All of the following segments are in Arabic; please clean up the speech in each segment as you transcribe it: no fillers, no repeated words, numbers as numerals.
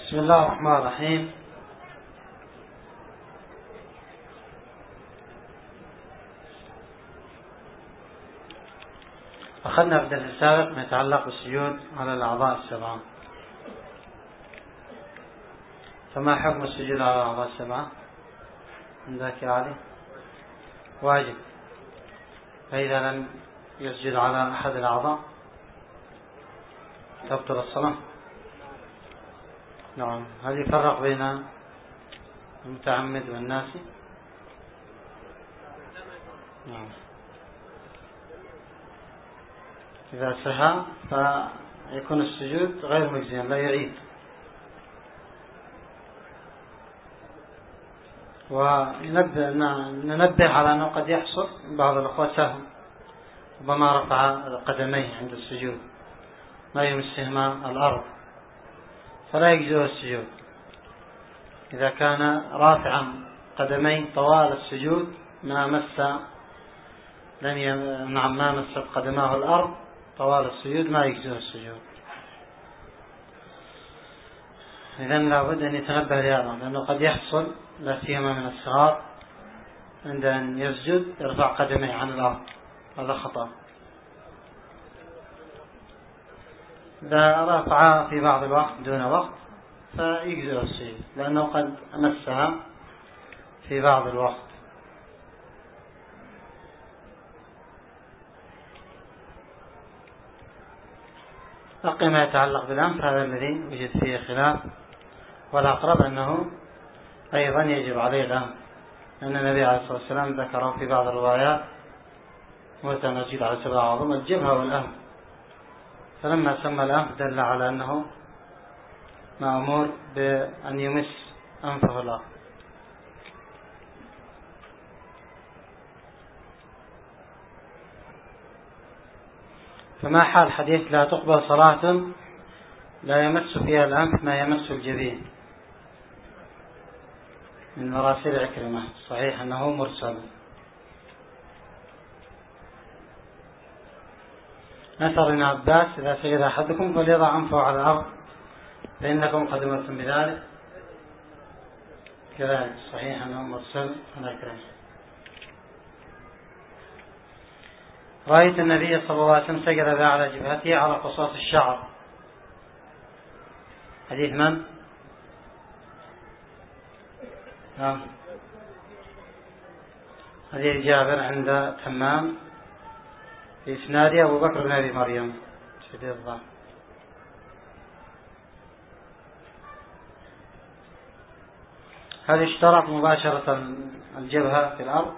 بسم الله الرحمن الرحيم. أخذنا في الدرس السابق ما يتعلق بالسجود على الأعضاء السبعة، فما حكم السجود على الأعضاء السبعة عندك يا علي؟ واجب، فإذا لم يسجد على أحد الأعضاء تبطل الصلاة. نعم، هل يفرق بين المتعمد والناسي؟ نعم، إذا سهى فيكون السجود غير مجزيا، لا يعيد. وننبه على أنه قد يحصل بعض الأخوة سهو، ربما رفع قدميه عند السجود لا يمسهما الأرض فلا يجزئه السجود. إذا كان رافعا قدميه طوال السجود ما مست قدماه الأرض طوال السجود ما يجزئه السجود. إذن لابد أن يتنبه لهذا، لأنه قد يحصل لا سيما من الصغار عند أن يسجد يرفع قدميه عن الأرض، هذا خطأ. إذا رفع في بعض الوقت دون وقت فيجزئ السجود، لأنه قد مسها في بعض الوقت. بقي ما يتعلق بالأنف، هذا الذي وجد فيه خلاف، والأقرب أنه أيضا يجب عليه الأنف، لأن النبي عليه الصلاة والسلام ذكره في بعض الروايات وتنجيل على 7 أعظم الجبهة والأنف، فلما سمى الأنف دل على أنه مأمور بأن يمس أنفه الأرض. فما حال حديث لا تقبل صلاة لا يمس فيها الأنف ما يمس الجبين من مراسيل عكرمة؟ صحيح أنه مرسل. أثر ابن عباس إذا سجد أحدكم فليضع أنفه على الأرض فإنكم قد أمرتم بذلك، كذلك صحيح أنه مرسل عن عكرمة. رأيت النبي صلى الله عليه وسلم سجد على جبهته على قصاص الشعر، حديث من؟ حديث جابر عند تمام في إسناد أبو بكر بن أبي مريم شديد الضعف. هل اشترط مباشرة الجبهة في الأرض؟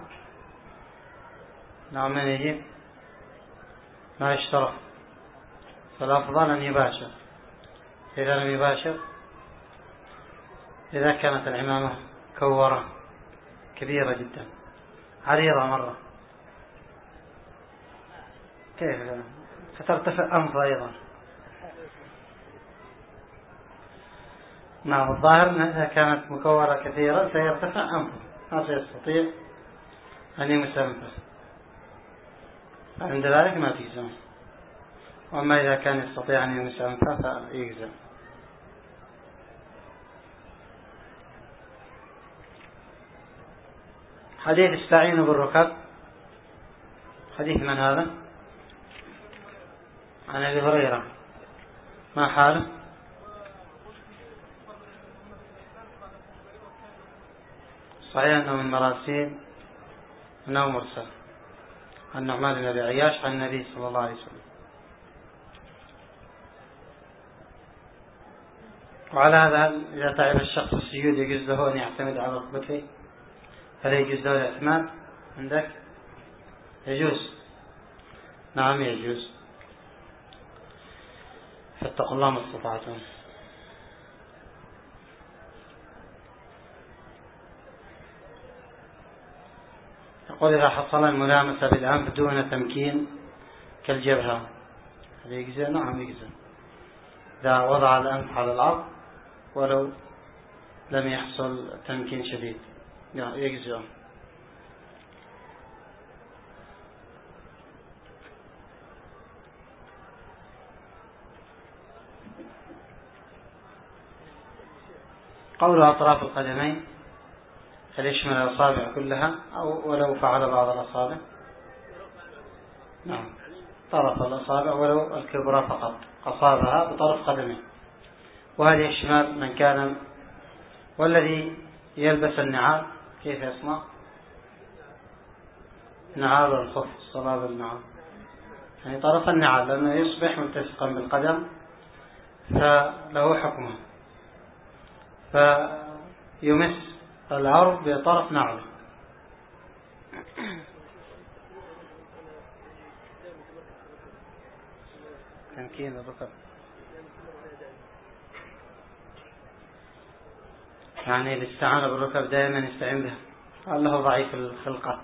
نعم، من يجيب؟ ما يشترط، فالأفضل أن يباشر. إذا لم يباشر، إذا كانت العمامة كورة كبيرة جدا عريضة مرة كيف سترتفع أنفه أيضا؟ نعم، الظاهر أنها إذا كانت مكورة كثيرا سيرتفع أنفه، ما سيستطيع أن يمس أنفه، عند ذلك ما تجزم. وأما إذا كان يستطيع أن يمس أنفه فيجزم. حديث استعينوا بالركب، حديث من هذا؟ عن أبي هريرة، ما حاله؟ صحيح أنه من مراسيل، أنه مرسل عن نعمان بن أبي عياش عن النبي صلى الله عليه وسلم. وعلى هذا إذا تعب الشخص السجود يجوز له أن يعتمد على ركبته، هل يجوز له الاعتماد عندك؟ يجوز، نعم يجوز، فاتقوا الله ما استطعتم. يقول إذا حصل الملامسة بالأنف دون تمكين كالجبهة هل يجزي؟ نعم يجزي، إذا وضع الأنف على الأرض ولو لم يحصل تمكين شديد يجزي. قول أطراف القدمين هل يشمل الأصابع كلها أو ولو فعل بعض الأصابع؟ نعم، طرف الأصابع ولو الكبرى فقط أصابها بطرف قدمه. وهل يشمل من كان والذي يلبس النعال كيف يصنع؟ نعال والخف صلاب النعال، يعني طرف النعال لأنه يصبح ملتصقا بالقدم فله حكمه، فيمس الأرض بطرف نعله. تمكين الركب يعني الاستعانة بالركب دائما يستعين بها، الله ضعيف الخلقة،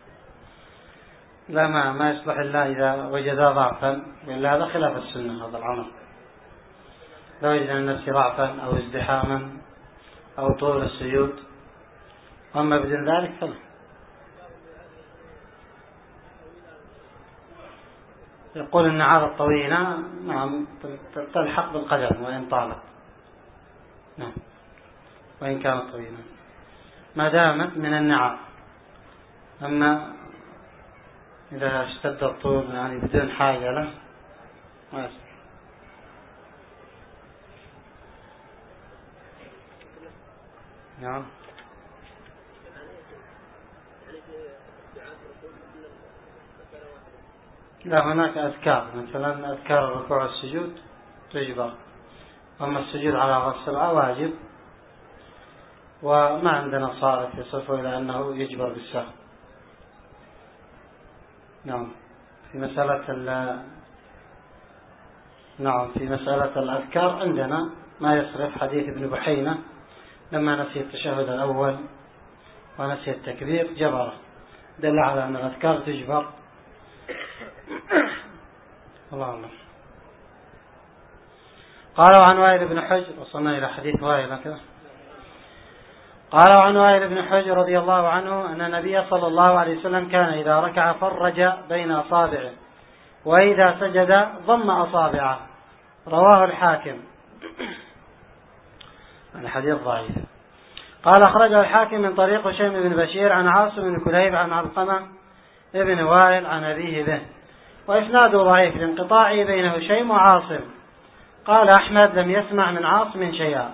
لا ما يصلح إلا إذا وجد ضعفا، إلا هذا خلاف السنة هذا العمل. لو وجد النفس ضعفا أو ازدحاما أو طول السجود، أما بدون ذلك فلا. يقول النعال الطويلة نعم تلحق بالقدم وإن طالت، نعم وإن كانت طويلة ما دامت من النعال. أما إذا اشتد الطول يعني بدون حاجة له ما يصح. نعم. لا، هناك أذكار مثلا أذكار الركوع والسجود تجبر، أما السجود على رأس السبعة واجب، وما عندنا صارف يصف إلى أنه يجبر بالسهو. نعم في مسألة الأذكار عندنا ما يصرف حديث ابن بحينة لما نسي التشهد الأول ونسي التكبير جبره، دل على أن الأذكار تجبر. الله أعلم. قالوا عن وائل بن حجر، وصلنا إلى حديث وائل كذا. قالوا عن وائل بن حجر رضي الله عنه أن النبي صلى الله عليه وسلم كان إذا ركع فرج بين أصابعه، وإذا سجد ضم أصابعه. رواه الحاكم. الحديث ضعيف. قال أخرجه الحاكم من طريق هشيم بن بشير عن عاصم بن كليب عن علقمة ابن وائل عن أبيه به، وإسناده ضعيف لانقطاعه بين هشيم وعاصم. قال أحمد لم يسمع من عاصم شيئا.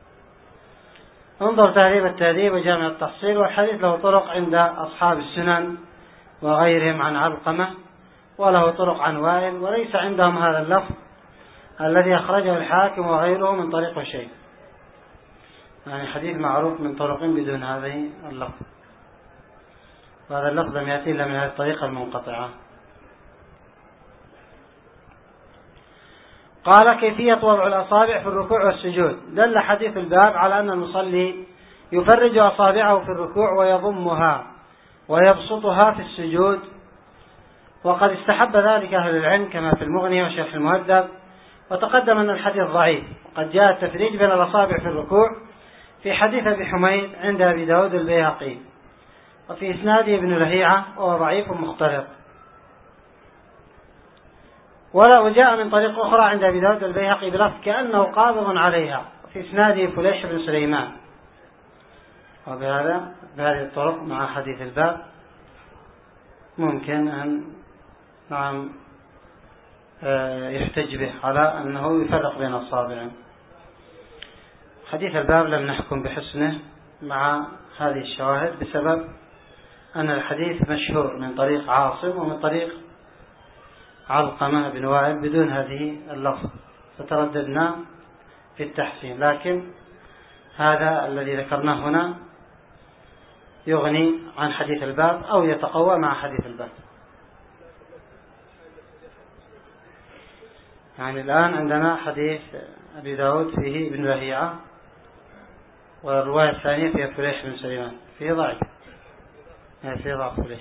انظر تهذيب التهذيب وجامع التحصيل، والحديث له طرق عند أصحاب السنن وغيرهم عن علقمة، وله طرق عن وائل، وليس عندهم هذا اللفظ الذي أخرجه الحاكم وغيره من طريق هشيم، يعني حديث معروف من طرق بدون هذه اللفظ، وهذا اللفظ لم يأتي إلا من هذه الطريقة المنقطعة. قال كيفية وضع الأصابع في الركوع والسجود. دل حديث الباب على أن المصلي يفرج أصابعه في الركوع ويضمها ويبسطها في السجود، وقد استحب ذلك أهل العلم كما في المغني وشرح المهذب. وتقدم أن الحديث ضعيف، وقد جاء التفريج بين الأصابع في الركوع في حديث أبي حميد عند أبي داود البيهقي، وفي إسناده ابن لهيعة وهو ضعيف مختلط. وجاء من طريق أخرى عند أبي داود البيهقي بلفظ كأنه قابض عليها، وفي إسناده فليح بن سليمان. وبهذه الطرق مع حديث الباب ممكن أن يحتج به على أنه يفرق بين الأصابع. حديث الباب لم نحكم بحسنه مع هذه الشواهد بسبب أن الحديث مشهور من طريق عاصم ومن طريق علقمة بن وائل بدون هذه اللفظ، فترددنا في التحسين، لكن هذا الذي ذكرناه هنا يغني عن حديث الباب أو يتقوى مع حديث الباب. يعني الآن عندنا حديث أبي داود فيه ابن لهيعة، والرواية الثانية فيها فليح بن سليمان، فيه ضعف، فيه ضعف فليح.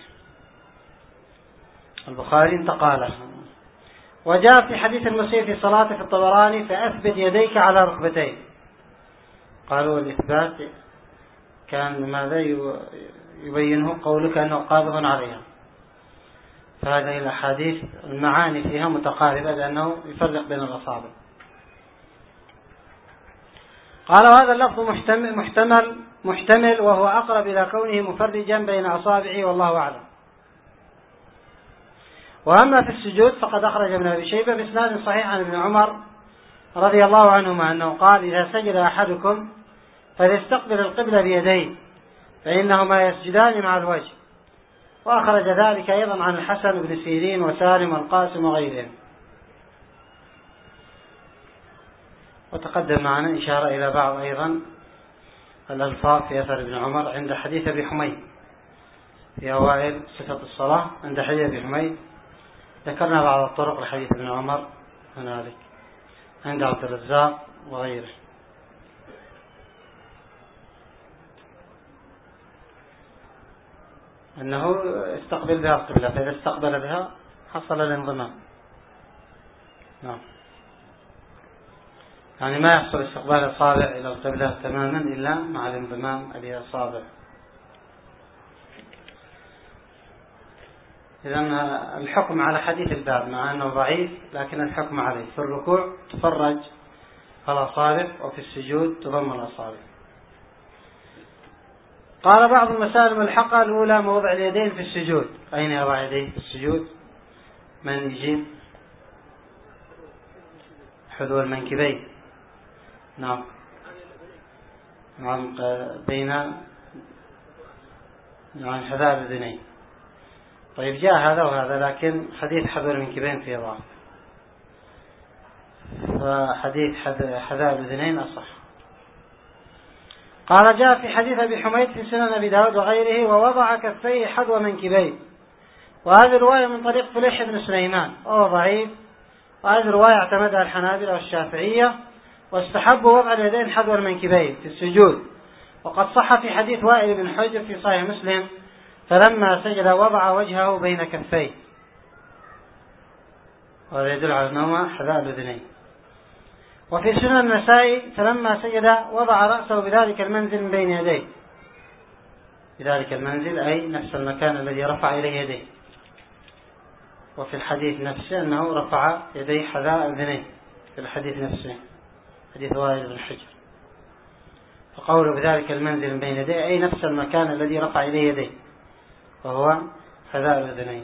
البخاري انتقاله. وجاء في حديث المسيء في صلاته في الطبراني فأثبت يديك على ركبتين. قالوا الإثبات كان ماذا يبينه قولك أنه قابض عليها، فهذه الأحاديث المعاني فيها متقاربة لأنه يفرق بين الأصابع. قال وهذا اللفظ محتمل وهو أقرب إلى كونه مفرجا بين أصابعه والله أعلم. وأما في السجود فقد أخرج ابن أبي شيبة بإسناد صحيح عن ابن عمر رضي الله عنهما أنه قال إذا سجد أحدكم فليستقبل القبلة بيديه فإنهما يسجدان مع الوجه. وأخرج ذلك أيضا عن الحسن بن سيرين وسالم والقاسم وغيرهم. وتقدم معنا إشارة إلى بعض أيضا الألفاظ في أثر ابن عمر عند حديث أبي حميد في أوائل صفة الصلاة. عند حديث أبي حميد ذكرنا بعض الطرق لحديث ابن عمر هنالك عند عبد الرزاق وغيره. أنه استقبل بها القبلة، فإذا استقبل بها حصل الانضمام. نعم، يعني ما يحصل استقبال الأصابع إلى القبلة تماما إلا مع الانضمام الأصابع. إذن الحكم على حديث الباب مع أنه ضعيف لكن الحكم عليه في الركوع تفرج الأصابع وفي السجود تضم الأصابع. قال بعض المسائل الملحقة الأولى موضع اليدين في السجود. أين يضع يديه في السجود؟ من يجيب؟ حذو المنكبين. نعم، بين حذاء الأذنين. طيب جاء هذا وهذا، لكن حديث حذو المنكبين فيه ضعف، فحديث حذاء الأذنين أصح. قال جاء في حديث أبي حميد في سنن أبي داود وغيره ووضع كفيه حذو منكبيه، وهذه رواية من طريق فليح بن سليمان وهو ضعيف، وهذه رواية اعتمدها الحنابلة والشافعية واستحبوا وضع اليدين حذو المنكبين في السجود. وقد صح في حديث وائل بن حجر في صحيح مسلم فلما سجد وضع وجهه بين كفيه، وهذا يدل على أنه حذاء الأذنين. وفي سنن النسائي فلما سجد وضع رأسه بذلك المنزل من بين يديه، بذلك المنزل أي نفس المكان الذي رفع إليه يديه. وفي الحديث نفسه أنه رفع يديه حذاء الأذنين في الحديث نفسه، حديث وائل بن حجر. فقوله بذلك المنزل من بين يديه أي نفس المكان الذي رفع إليه يديه وهو حذاء الأذنين.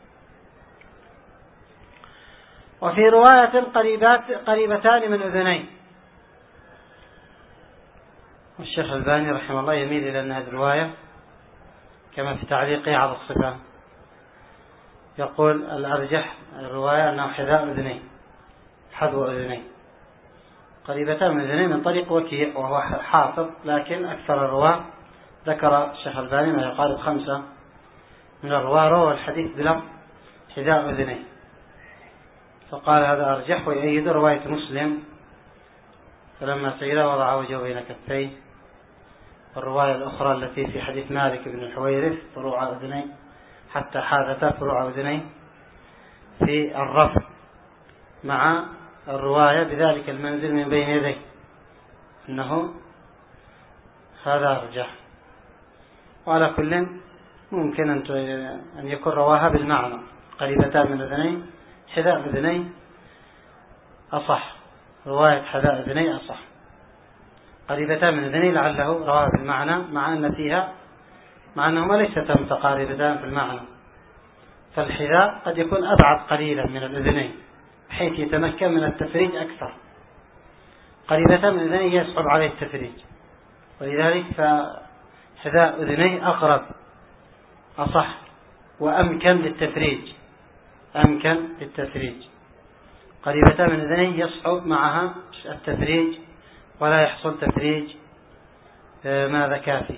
وفي رواية قريبتان من أذنين. والشيخ الباني رحمه الله يميل إلى أن هذه الرواية كما في تعليقه على الصفة يقول الأرجح الرواية أنه حذاء أذنين، حذو أذنين قريبتان من أذنين من طريق وكيع وهو حافظ، لكن أكثر الرواة ذكر الشيخ الباني ما يقارب 5 من الرواة روى الحديث بلفظ حذاء أذنين، فقال هذا أرجح ويؤيد رواية مسلم فلما سجد وضع وجهه بين كفيه. الرواية الأخرى التي في حديث مالك بن الحويرث فروع أذنين حتى حاذتا فروع أذنين في الرفع مع الرواية بذلك المنزل من بين يديه، أنه هذا أرجح. وعلى كل ممكن أن يكون رواها بالمعنى قريبتان من أذنين حذاء أذنين أصح، رواية حذاء أذنين أصح. قريبتان من أذنين لعله رواها بالمعنى مع أنهما ليستا متقاربتان في المعنى، فالحذاء قد يكون أبعد قليلا من الأذنين بحيث يتمكن من التفريج أكثر. قريبتان من أذنين يصعب عليه التفريج، ولذلك فحذاء أذنين أقرب أصح وأمكن للتفريج. قريبتان من أذنين يصعب معها التفريج ولا يحصل تفريج ماذا كافي.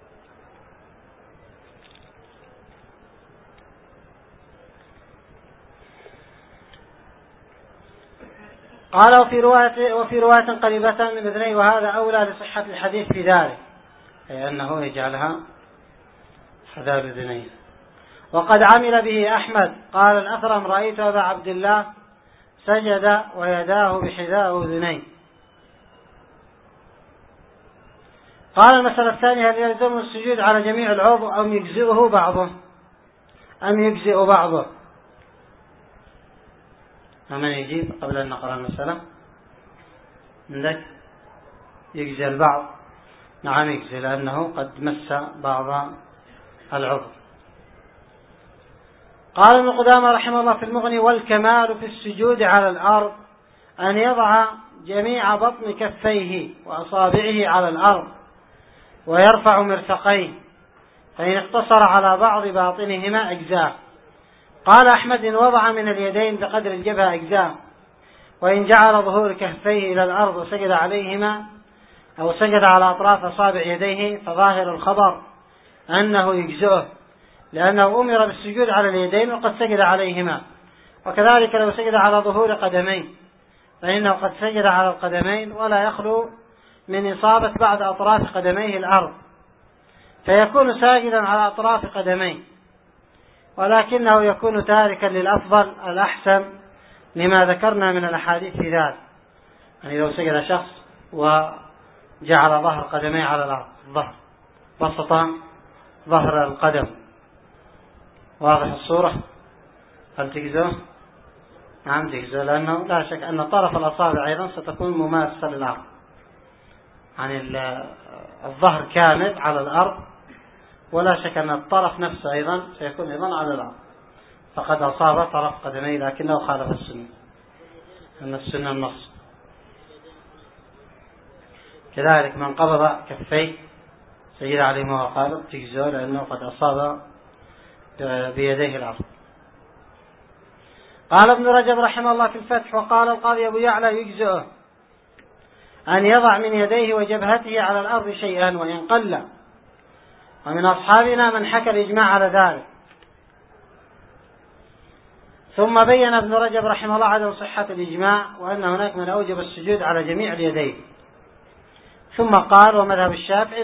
قال وفي رواية قريبتان من أذنين، وهذا أولى لصحة الحديث في ذلك، أي أنه يجعلها حذاء الأذنين. وقد عمل به أحمد قال الأثرم رأيت أبا عبد الله سجد ويداه بحذاء أذنين. قال المسألة الثانية هل يلزم السجود على جميع العضو أم يجزئ بعضه؟ من يجيب قبل أن نقرأ المسألة؟ عندك يجزي البعض؟ نعم يجزي، لأنه قد مس بعض العضو. قال ابن قدامة رحمه الله في المغني: والكمال في السجود على الأرض أن يضع جميع بطن كفيه وأصابعه على الأرض ويرفع مرفقيه، فإن اقتصر على بعض باطنهما أجزاء. قال أحمد: إن وضع من اليدين بقدر الجبهة أجزاء، وإن جعل ظهور كفيه إلى الأرض وسجد عليهما أو سجد على أطراف أصابع يديه فظاهر الخبر أنه يجزئه، لأنه أمر بالسجود على اليدين وقد سجد عليهما. وكذلك لو سجد على ظهور قدمين فإنه قد سجد على القدمين ولا يخلو من إصابة بعض أطراف قدميه الأرض، فيكون ساجدا على أطراف قدميه، ولكنه يكون تاركا للأفضل الأحسن لما ذكرنا من الأحاديث في ذلك. يعني لو سجد شخص وجعل ظهر قدميه على الأرض، بسط ظهر القدم، واضح الصورة، هل تجزه؟ نعم تجزه، لأنه لا شك أن طرف الأصابع أيضا ستكون مماسة للأرض، يعني الظهر كامل على الأرض، ولا شك أن الطرف نفسه أيضا سيكون أيضا على الأرض، فقد أصاب طرف قدميه لكنه خالف السنة، أن السنة النص. كذلك من قبض كفيه سجد عليهما وقابض تجزه، لأنه قد أصاب بيديه الأرض. قال ابن رجب رحمه الله في الفتح: وقال القاضي أبو يعلى: يجزئه أن يضع من يديه وجبهته على الأرض شيئا وإن قل، ومن أصحابنا من حكى الإجماع على ذلك. ثم بين ابن رجب رحمه الله عدم صحة الإجماع، وأن هناك من أوجب السجود على جميع اليدين. ثم قال: ومذهب الشافعي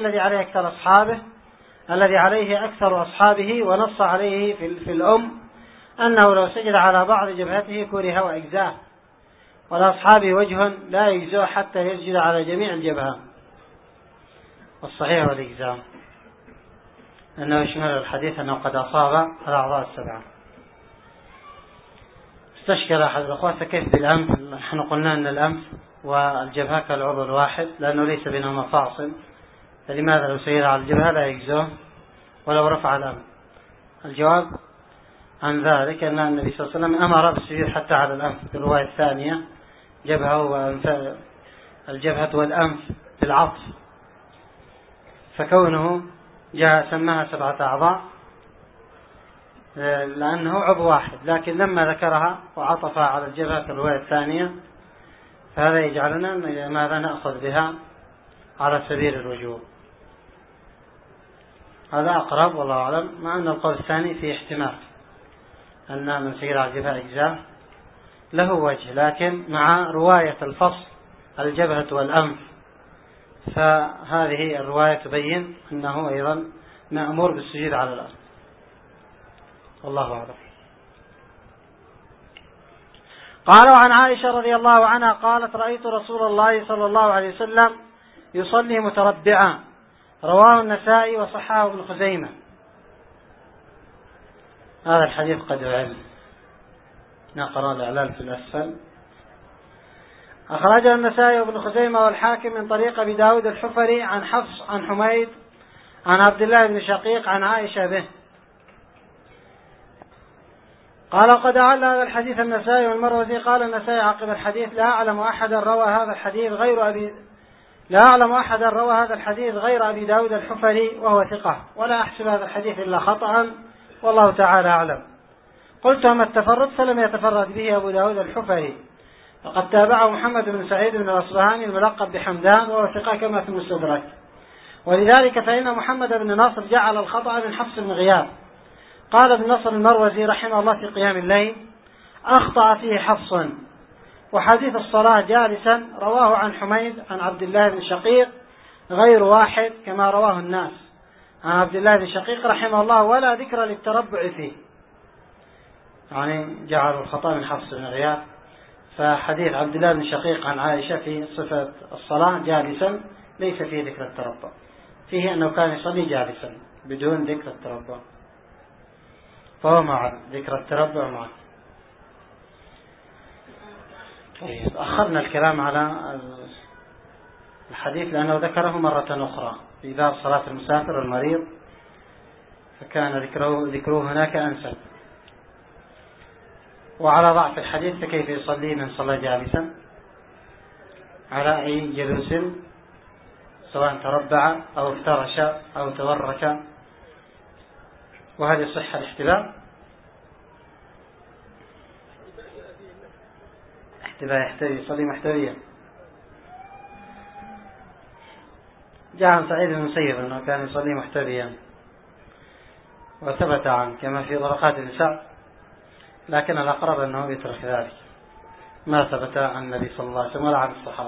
الذي عليه أكثر أصحابه ونص عليه في الأم أنه لو سجد على بعض جبهته كره وأجزاه، ولأصحابه وجه لا يجزئ حتى يسجد على جميع الجبهة. والصحيح والإجزاء أنه يشمل الحديث أنه قد أصاب الأعضاء السبعة. استشكل أحد الأخوة: كيف بالأنف؟ نحن قلنا أن الأنف والجبهة كالعضو الواحد لأنه ليس بينهما فاصل، فلماذا لو سجد على الجبهة لا يجزئه ولو رفع الأنف؟ الجواب عن ذلك أن النبي صلى الله عليه وسلم أمر بالسجود حتى على الأنف في الرواية الثانية، الجبهة والأنف بالعطف، فكونه جاء سماها 7 أعضاء لأنه عضو واحد، لكن لما ذكرها وعطفها على الجبهة في الرواية الثانية فهذا يجعلنا ماذا نأخذ بها على سبيل الوجوب. هذا أقرب والله أعلم، مع أن القول الثاني فيه احتمال أن من سجد على الجبهة أجزاء له وجه، لكن مع رواية الفصل الجبهة والأنف فهذه الرواية تبين أنه أيضا مأمور بالسجود على الأرض، والله أعلم. قال: وعن عائشة رضي الله عنها قالت: رأيت رسول الله صلى الله عليه وسلم يصلي متربعا. رواه النسائي وصححه ابن خزيمة. هذا الحديث قد علم، نقرأ الإعلان في الأسفل. أخرجه النسائي وابن خزيمة والحاكم من طريق أبي داود الحفري عن حفص عن حميد عن عبد الله بن شقيق عن عائشة به. قال: قد أعل هذا الحديث النسائي والمروزي. قال النسائي عقب الحديث: لا أعلم أحدا روى هذا الحديث غير أبي داود الحفري وهو ثقة، ولا أحسب هذا الحديث إلا خطأ، والله تعالى أعلم. قلت: أما التفرد فلم يتفرد به أبو داود الحفري، وقد تابعه محمد بن سعيد بن الأصبهاني الملقب بحمدان وهو ثقة كما في المستدرك، ولذلك فإن محمد بن ناصر جعل الخطأ من حفص بن غياث. قال ابن نصر المروزي رحمه الله في قيام الليل: أخطأ فيه حفص. وحديث الصلاة جالسا رواه عن حميد عن عبد الله بن شقيق غير واحد كما رواه الناس عن عبد الله بن شقيق رحمه الله، ولا ذكر للتربع فيه، يعني جعلوا الخطأ من حفص بن غياث. فحديث عبد الله بن شقيق عن عائشة في صفة الصلاة جالسا ليس فيه ذكر التربع، فيه أنه كان يصلي جالسا بدون ذكر التربع، فهو مع ذكر التربع معه. أخذنا الكلام على الحديث لأنه ذكره مرة أخرى في باب صلاة المسافر والمريض، فكان ذكره هناك أنسب. وعلى ضعف الحديث فكيف يصلي من صلى جالسا على أي جلوس سواء تربع أو افترش أو تورك، وهل يصح الاحتباء؟ يحتوي يصلي محتويا. جاء عن سعيد بن المسيب أنه كان يصلي محتويا، وثبت عنه كما في طرقات النساء، لكن الأقرب أنه يترك ذلك، ما ثبت عن النبي صلى الله عليه وسلم ولا عن الصحابة.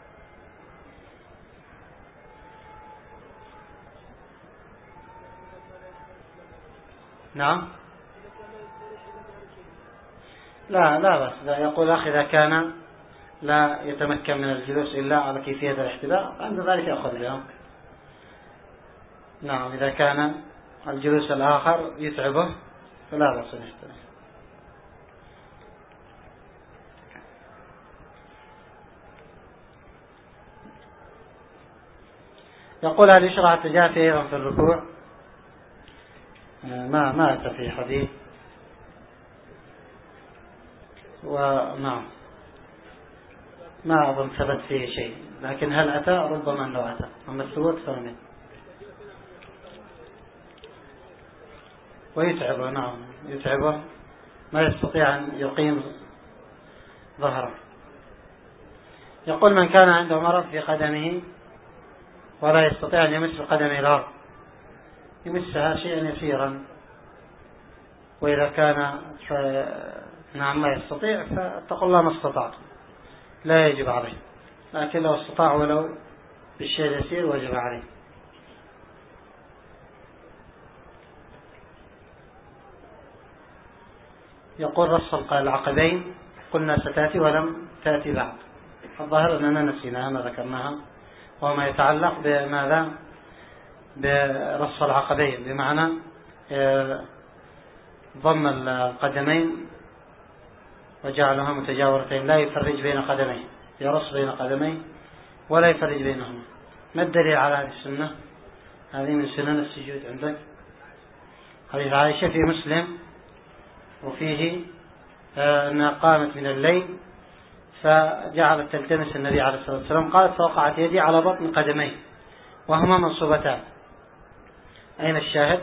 نعم، لا بس يقول أخي إذا كان لا يتمكن من الجلوس إلا على كيفية الاحتباء عند ذلك يأخذ بها. نعم، إذا كان الجلوس الآخر يتعبه فلا بأس بالاحتباء. يقول هل يشرع التجافي أيضا في الركوع؟ ما أتى في حديث، ونعم ما أظن ثبت فيه شيء، لكن هل أتى؟ ربما أنه أتى، أما الثبوت فمن ويتعبه. نعم يتعبه، ما يستطيع أن يقيم ظهره. يقول من كان عنده مرض في قدمه ولا يستطيع أن يمس قدمه الأرض يمسها شيئا يسيرا، وإذا كان نعم ما يستطيع فاتقوا الله ما استطعتم، لا يجب عليه، لكن لو استطاع ولو بالشيء اليسير وجب عليه. يقول رص العقبين قلنا ستأتي ولم تأتي بعد، الظاهر أننا نسيناها ما ذكرناها، وما يتعلق بماذا؟ برص العقبين، بمعنى ضم القدمين وجعلها متجاورتين، لا يفرج بين قدمين، يرص بين قدمين ولا يفرج بينهما. ما الدليل على هذه السنة؟ هذه من سنن السجود عندك حديث عائشة في مسلم، وفيه أنها قامت من الليل فجعلت تلتمس النبي عليه الصلاة والسلام، قالت فوقعت يدي على بطن قدميه وهما منصوبتان. أين الشاهد؟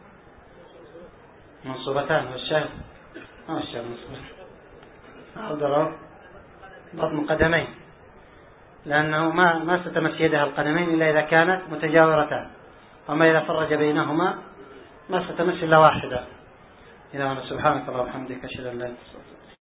منصوبتان، والشاهد الشاهد منصوبتان، أقدر بطن قدمين، لأنه ما ستمس يدها القدمين إلا إذا كانت متجاورتان، وما إذا فرج بينهما ما ستمس إلا واحدة. إلى سبحانك اللهم وبحمدك أشهد أن لا إله إلا أنت.